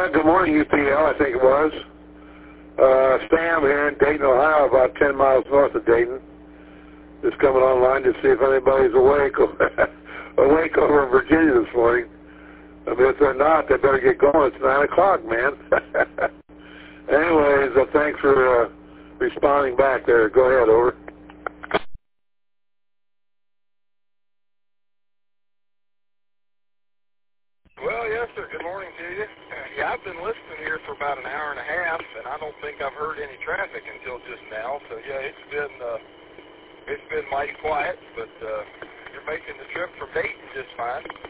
Good morning, UPL, I think it was. Sam here in Dayton, Ohio, about 10 miles north of Dayton. Just coming online to see if anybody's awake awake over in Virginia this morning. I mean, if they're not, they better get going. It's 9 o'clock, man. Anyways, thanks for responding back there. Go ahead, over. Well, yes, sir. Good morning to you. Yeah, I've been listening here for about an hour and a half, and I don't think I've heard any traffic until just now. So, yeah, it's been mighty quiet, but you're making the trip from Dayton just fine.